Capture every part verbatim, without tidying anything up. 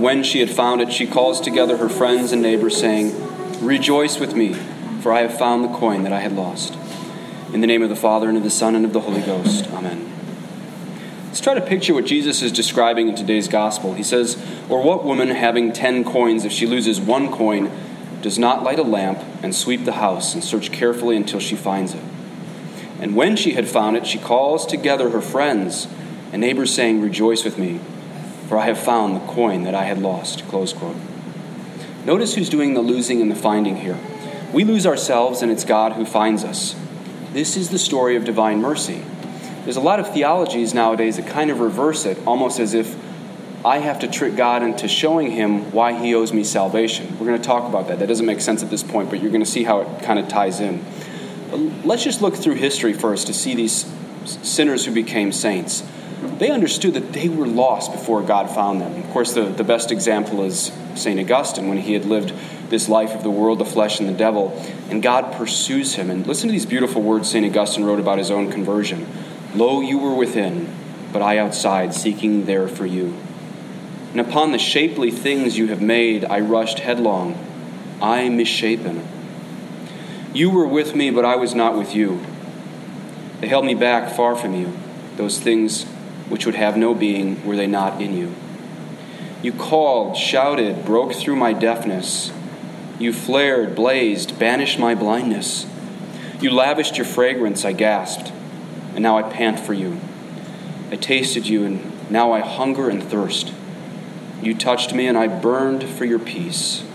when she had found it, she calls together her friends and neighbors, saying, "Rejoice with me, for I have found the coin that I had lost." In the name of the Father, and of the Son, and of the Holy Ghost. Amen. Let's try to picture what Jesus is describing in today's gospel. He says, "Or what woman having ten coins, if she loses one coin, does not light a lamp and sweep the house and search carefully until she finds it? And when she had found it, she calls together her friends and neighbors, saying, 'Rejoice with me, for I have found the coin that I had lost.'" Close quote. Notice who's doing the losing and the finding here. We lose ourselves, and it's God who finds us. This is the story of divine mercy. There's a lot of theologies nowadays that kind of reverse it, almost as if I have to trick God into showing him why he owes me salvation. We're going to talk about that. That doesn't make sense at this point, but you're going to see how it kind of ties in. But let's just look through history first to see these sinners who became saints. They understood that they were lost before God found them. Of course, the, the best example is Saint Augustine, when he had lived this life of the world, the flesh, and the devil, and God pursues him. And listen to these beautiful words Saint Augustine wrote about his own conversion. "Lo, you were within, but I outside, seeking there for you. And upon the shapely things you have made, I rushed headlong, I misshapen. You were with me, but I was not with you. They held me back far from you, those things which would have no being were they not in you. You called, shouted, broke through my deafness. You flared, blazed, banished my blindness. You lavished your fragrance, I gasped, and now I pant for you. I tasted you, and now I hunger and thirst. You touched me, and I burned for your peace."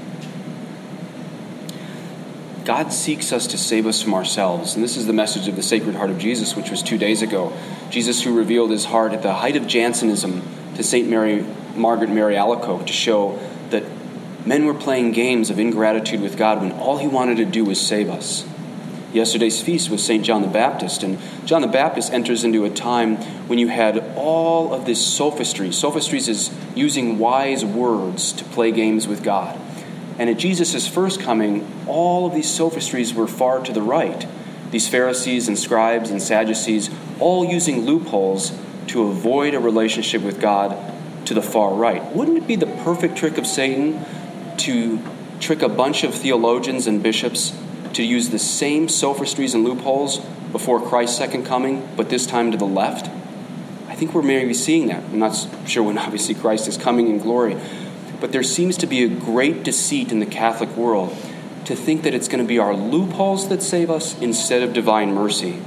God seeks us to save us from ourselves. And this is the message of the Sacred Heart of Jesus, which was two days ago. Jesus, who revealed his heart at the height of Jansenism to Saint Mary, Margaret Mary Alacoque, to show that men were playing games of ingratitude with God when all he wanted to do was save us. Yesterday's feast was Saint John the Baptist, and John the Baptist enters into a time when you had all of this sophistry. Sophistries is using wise words to play games with God. And at Jesus' first coming, all of these sophistries were far to the right. These Pharisees and scribes and Sadducees all using loopholes to avoid a relationship with God to the far right. Wouldn't it be the perfect trick of Satan to trick a bunch of theologians and bishops to use the same sophistries and loopholes before Christ's second coming, but this time to the left? I think we're maybe seeing that. I'm not sure when obviously Christ is coming in glory. But there seems to be a great deceit in the Catholic world to think that it's going to be our loopholes that save us instead of divine mercy.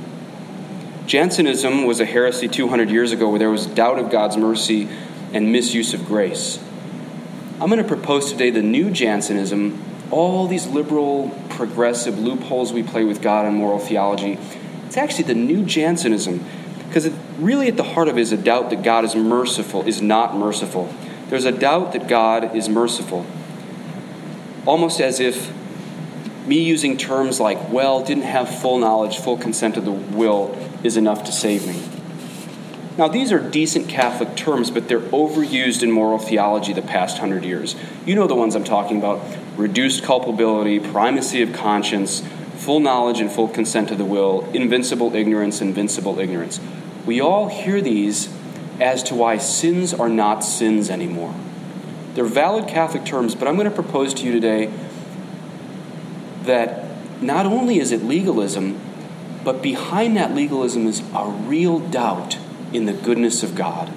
Jansenism was a heresy two hundred years ago where there was doubt of God's mercy and misuse of grace. I'm going to propose today the new Jansenism, all these liberal, progressive loopholes we play with God and moral theology. It's actually the new Jansenism, because it, really at the heart of it is a doubt that God is merciful, is not merciful. There's a doubt that God is merciful. Almost as if me using terms like, well, didn't have full knowledge, full consent of the will is enough to save me. Now, these are decent Catholic terms, but they're overused in moral theology the past hundred years. You know the ones I'm talking about. Reduced culpability, primacy of conscience, full knowledge and full consent of the will, invincible ignorance, invincible ignorance. We all hear these as to why sins are not sins anymore. They're valid Catholic terms, but I'm going to propose to you today that not only is it legalism, but behind that legalism is a real doubt in the goodness of God.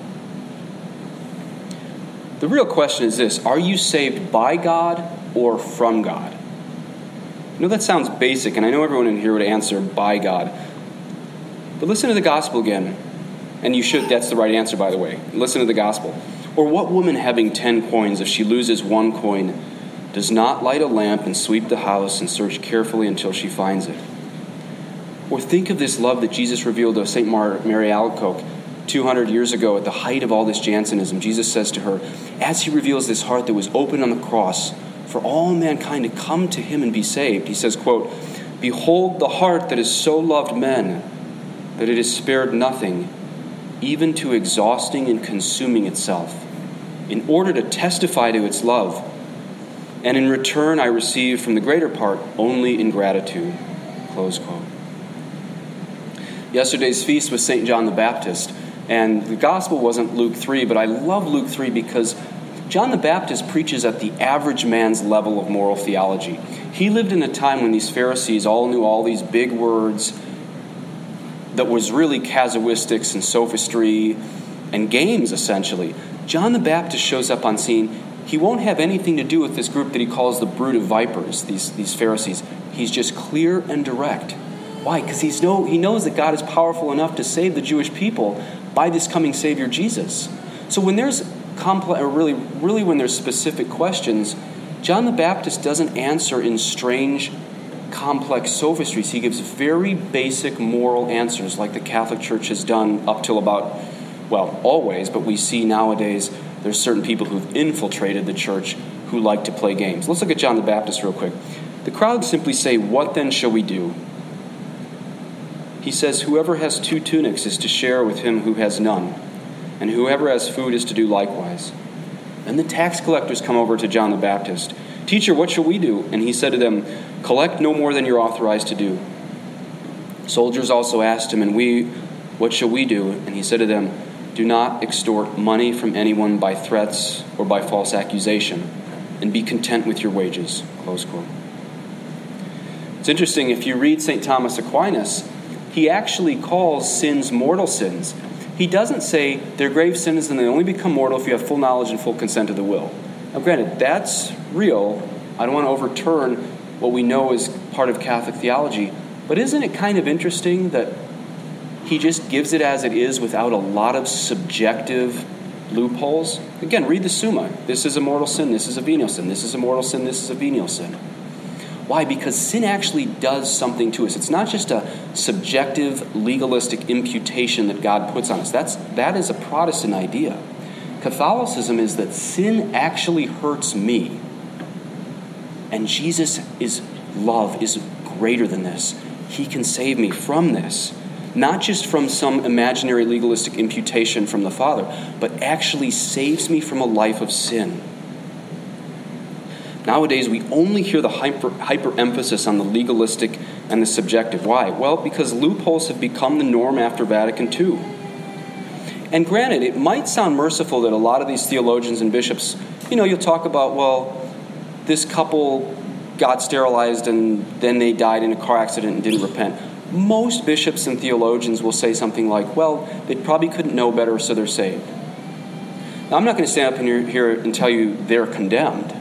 The real question is this: are you saved by God or from God? I know that sounds basic, and I know everyone in here would answer by God. But listen to the gospel again. And you should, that's the right answer, by the way. Listen to the gospel. "Or what woman having ten coins, if she loses one coin, does not light a lamp and sweep the house and search carefully until she finds it?" Or think of this love that Jesus revealed to Saint Mary Alacoque two hundred years ago at the height of all this Jansenism. Jesus says to her, as he reveals this heart that was open on the cross for all mankind to come to him and be saved, he says, quote, "Behold the heart that has so loved men that it has spared nothing, even to exhausting and consuming itself, in order to testify to its love. And in return I receive from the greater part only ingratitude." Close quote. Yesterday's feast was Saint John the Baptist, and the gospel wasn't Luke three, but I love Luke three because John the Baptist preaches at the average man's level of moral theology. He lived in a time when these Pharisees all knew all these big words that was really casuistics and sophistry and games, essentially. John the Baptist shows up on scene. He won't have anything to do with this group that he calls the brood of vipers, these, these Pharisees. He's just clear and direct. Why? Because he's no, he knows that God is powerful enough to save the Jewish people by this coming Savior, Jesus. So when there's complex, or really, really when there's specific questions, John the Baptist doesn't answer in strange, complex sophistries. He gives very basic moral answers like the Catholic Church has done up till about, well, always, but we see nowadays there's certain people who've infiltrated the church who like to play games. Let's look at John the Baptist real quick. The crowd simply say, "What then shall we do?" He says, "Whoever has two tunics is to share with him who has none, and whoever has food is to do likewise." And the tax collectors come over to John the Baptist. "Teacher, what shall we do?" And he said to them, "Collect no more than you're authorized to do." Soldiers also asked him, "And we, what shall we do?" And he said to them, "Do not extort money from anyone by threats or by false accusation, and be content with your wages." Close quote. It's interesting, if you read Saint Thomas Aquinas, he actually calls sins mortal sins. He doesn't say they're grave sins and they only become mortal if you have full knowledge and full consent of the will. Now granted, that's real. I don't want to overturn what we know is part of Catholic theology. But isn't it kind of interesting that he just gives it as it is without a lot of subjective loopholes? Again, read the Summa. This is a mortal sin. This is a venial sin. This is a mortal sin. This is a venial sin. Why? Because sin actually does something to us. It's not just a subjective, legalistic imputation that God puts on us. That's, that is a Protestant idea. Catholicism is that sin actually hurts me. And Jesus' is love is greater than this. He can save me from this. Not just from some imaginary legalistic imputation from the Father, but actually saves me from a life of sin. Nowadays, we only hear the hyper, hyper-emphasis on the legalistic and the subjective. Why? Well, because loopholes have become the norm after Vatican Two. And granted, it might sound merciful that a lot of these theologians and bishops, you know, you'll talk about, well, this couple got sterilized and then they died in a car accident and didn't repent. Most bishops and theologians will say something like, well, they probably couldn't know better, so they're saved. Now, I'm not going to stand up here and tell you they're condemned.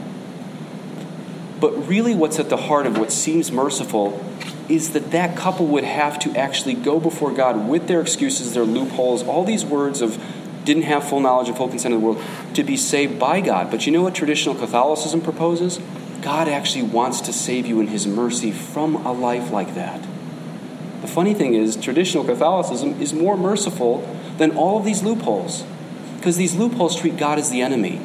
But really what's at the heart of what seems merciful is that that couple would have to actually go before God with their excuses, their loopholes, all these words of didn't have full knowledge and full consent of the world, to be saved by God. But you know what traditional Catholicism proposes? God actually wants to save you in his mercy from a life like that. The funny thing is, traditional Catholicism is more merciful than all of these loopholes, because these loopholes treat God as the enemy.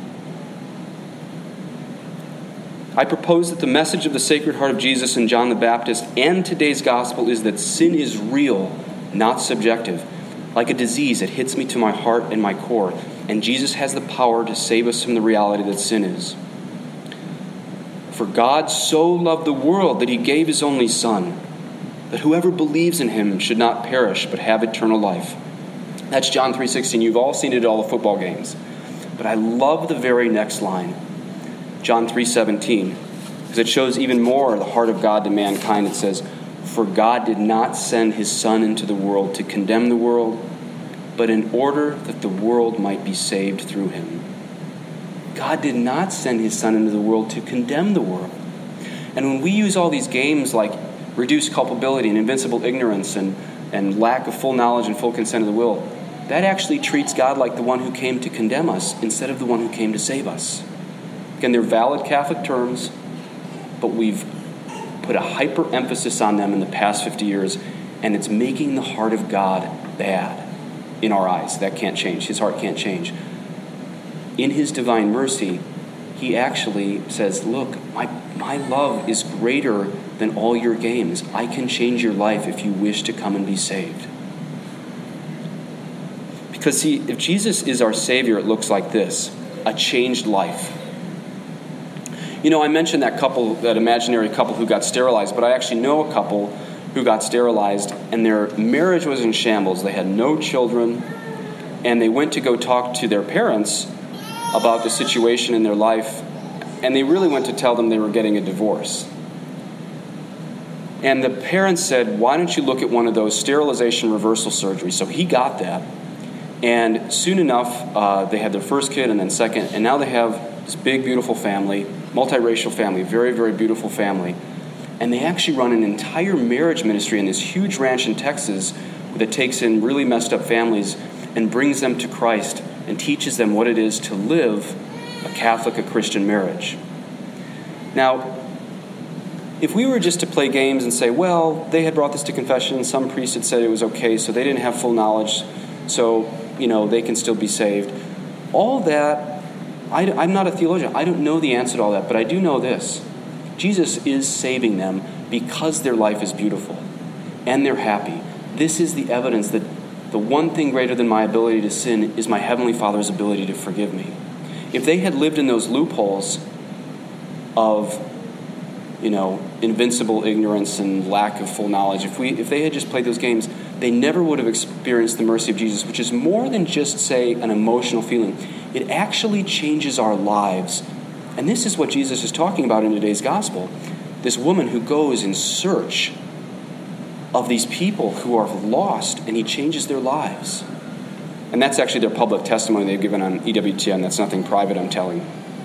I propose that the message of the Sacred Heart of Jesus and John the Baptist and today's gospel is that sin is real, not subjective. Like a disease, it hits me to my heart and my core, and Jesus has the power to save us from the reality that sin is. For God so loved the world that he gave his only Son, that whoever believes in him should not perish but have eternal life. That's John three sixteen. You've all seen it at all the football games. But I love the very next line. John three seventeen, because it shows even more the heart of God to mankind. It says, "For God did not send his Son into the world to condemn the world, but in order that the world might be saved through him." God did not send his Son into the world to condemn the world. And when we use all these games like reduced culpability and invincible ignorance and, and lack of full knowledge and full consent of the will, that actually treats God like the one who came to condemn us instead of the one who came to save us. Again, they're valid Catholic terms, but we've put a hyper-emphasis on them in the past fifty years, and it's making the heart of God bad in our eyes. That can't change. His heart can't change. In his divine mercy, he actually says, look, my, my love is greater than all your games. I can change your life if you wish to come and be saved. Because see, if Jesus is our Savior, it looks like this, a changed life. You know, I mentioned that couple, that imaginary couple who got sterilized, but I actually know a couple who got sterilized, and their marriage was in shambles. They had no children, and they went to go talk to their parents, about the situation in their life, and they really went to tell them they were getting a divorce. And the parents said, why don't you look at one of those sterilization reversal surgeries? So he got that. And soon enough, uh, they had their first kid and then second, and now they have this big, beautiful family, multiracial family, very, very beautiful family. And they actually run an entire marriage ministry in this huge ranch in Texas that takes in really messed up families and brings them to Christ and teaches them what it is to live a Catholic, a Christian marriage. Now, if we were just to play games and say, well, they had brought this to confession, some priest had said it was okay, so they didn't have full knowledge, so, you know, they can still be saved. All that, I, I'm not a theologian. I don't know the answer to all that, but I do know this. Jesus is saving them because their life is beautiful and they're happy. This is the evidence that the one thing greater than my ability to sin is my Heavenly Father's ability to forgive me. If they had lived in those loopholes of, you know, invincible ignorance and lack of full knowledge, if we, if they had just played those games, they never would have experienced the mercy of Jesus, which is more than just, say, an emotional feeling. It actually changes our lives. And this is what Jesus is talking about in today's gospel. This woman who goes in search of these people who are lost, and he changes their lives. And that's actually their public testimony they've given on E W T N. That's nothing private I'm telling.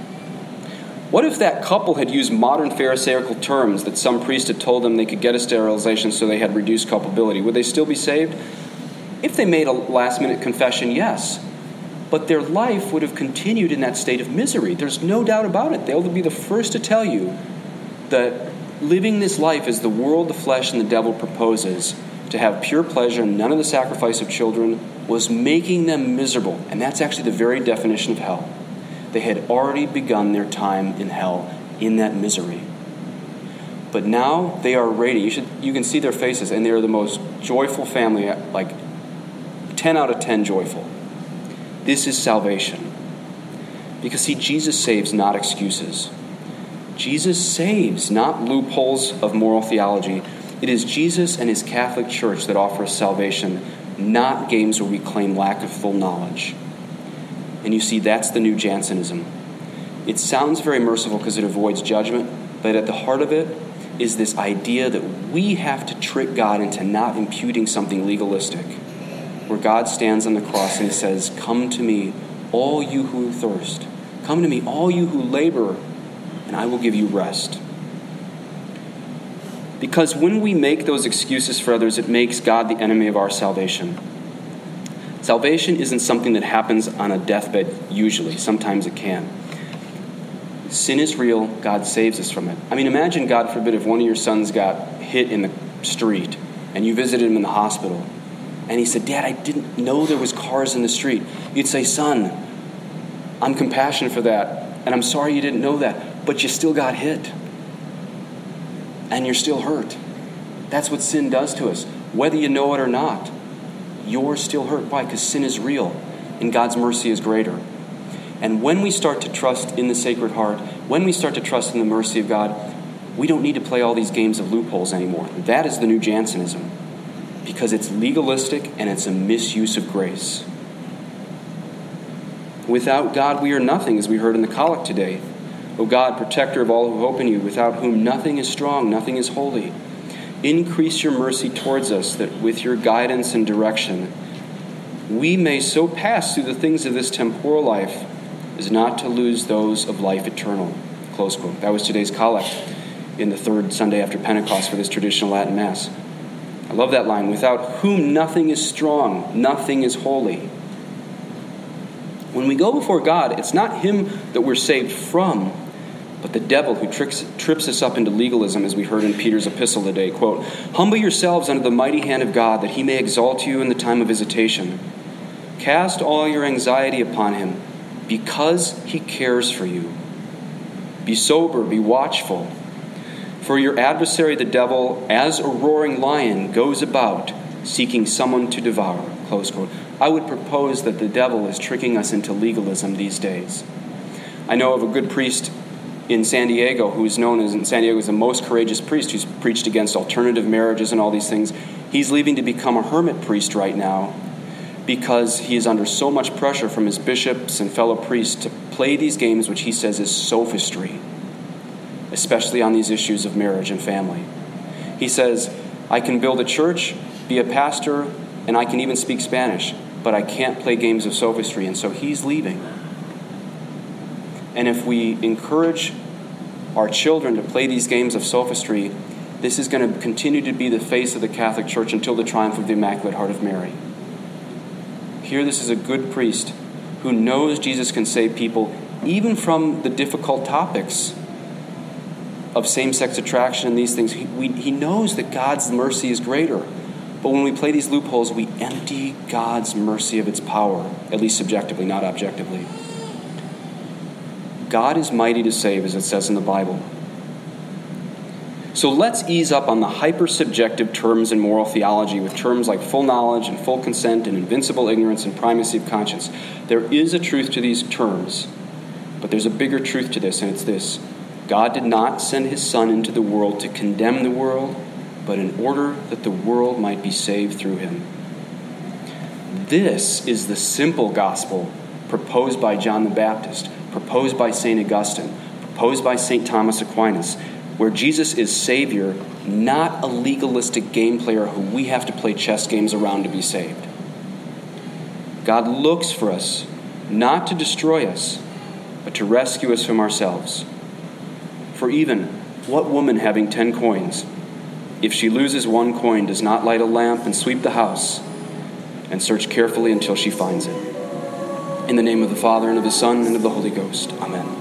What if that couple had used modern Pharisaical terms that some priest had told them they could get a sterilization so they had reduced culpability? Would they still be saved? If they made a last-minute confession, yes. But their life would have continued in that state of misery. There's no doubt about it. They'll be the first to tell you that living this life as the world, the flesh, and the devil proposes, to have pure pleasure and none of the sacrifice of children, was making them miserable. And that's actually the very definition of hell. They had already begun their time in hell in that misery. But now they are radiant. You should, you can see their faces, and they are the most joyful family, like ten out of ten joyful. This is salvation. Because, see, Jesus saves, not excuses. Jesus saves, not loopholes of moral theology. It is Jesus and his Catholic Church that offers salvation, not games where we claim lack of full knowledge. And you see, that's the new Jansenism. It sounds very merciful because it avoids judgment, but at the heart of it is this idea that we have to trick God into not imputing something legalistic, where God stands on the cross and he says, "Come to me, all you who thirst. Come to me, all you who labor, and I will give you rest." Because when we make those excuses for others, it makes God the enemy of our salvation. Salvation isn't something that happens on a deathbed usually. Sometimes it can. Sin is real. God saves us from it. I mean, imagine, God forbid, if one of your sons got hit in the street and you visited him in the hospital and he said, "Dad, I didn't know there was cars in the street." You'd say, "Son, I'm compassionate for that, and I'm sorry you didn't know that, but you still got hit. And you're still hurt." That's what sin does to us. Whether you know it or not, you're still hurt. Why? Because sin is real, and God's mercy is greater. And when we start to trust in the Sacred Heart, when we start to trust in the mercy of God, we don't need to play all these games of loopholes anymore. That is the new Jansenism, because it's legalistic and it's a misuse of grace. Without God, we are nothing, as we heard in the collect today. O God, protector of all who hope in you, without whom nothing is strong, nothing is holy. Increase your mercy towards us, that with your guidance and direction, we may so pass through the things of this temporal life as not to lose those of life eternal. Close quote. That was today's collect in the third Sunday after Pentecost for this traditional Latin Mass. I love that line. Without whom nothing is strong, nothing is holy. When we go before God, it's not him that we're saved from, but the devil who tricks, trips us up into legalism, as we heard in Peter's epistle today. Quote, "Humble yourselves under the mighty hand of God, that he may exalt you in the time of visitation. Cast all your anxiety upon him, because he cares for you. Be sober, be watchful. For your adversary, the devil, as a roaring lion, goes about, seeking someone to devour." Close quote. I would propose that the devil is tricking us into legalism these days. I know of a good priest in San Diego who is known as, in San Diego, as the most courageous priest, who's preached against alternative marriages and all these things. He's leaving to become a hermit priest right now because he is under so much pressure from his bishops and fellow priests to play these games which he says is sophistry, especially on these issues of marriage and family. He says, I can build a church, be a pastor, and I can even speak Spanish, but I can't play games of sophistry, and so he's leaving. And if we encourage our children to play these games of sophistry, this is going to continue to be the face of the Catholic Church until the triumph of the Immaculate Heart of Mary. Here, this is a good priest who knows Jesus can save people even from the difficult topics of same-sex attraction and these things. He, we, he knows that God's mercy is greater. But when we play these loopholes, we empty God's mercy of its power, at least subjectively, not objectively. God is mighty to save, as it says in the Bible. So let's ease up on the hyper-subjective terms in moral theology with terms like full knowledge and full consent and invincible ignorance and primacy of conscience. There is a truth to these terms, but there's a bigger truth to this, and it's this. God did not send his Son into the world to condemn the world, but in order that the world might be saved through him. This is the simple gospel proposed by John the Baptist, proposed by Saint Augustine, proposed by Saint Thomas Aquinas, where Jesus is Savior, not a legalistic game player who we have to play chess games around to be saved. God looks for us, not to destroy us, but to rescue us from ourselves. For even, what woman having ten coins, if she loses one coin, does not light a lamp and sweep the house and search carefully until she finds it? In the name of the Father, and of the Son, and of the Holy Ghost. Amen.